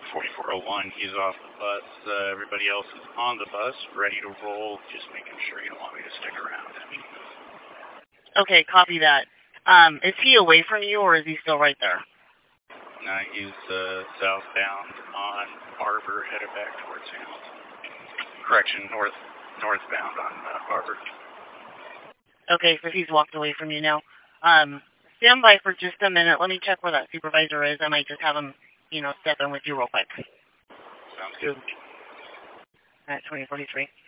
4401, he's off the bus. Everybody else is on the bus, ready to roll. Just making sure you don't want me to stick around. Okay, copy that. Is he away from you, or is he still right there? He's southbound on Arbor, headed back towards Hamilton. Correction, northbound on Arbor. Okay, so he's walked away from you now. Stand by for just a minute. Let me check where that supervisor is. I might just have him, step in with you real quick. Sounds good. At 2043.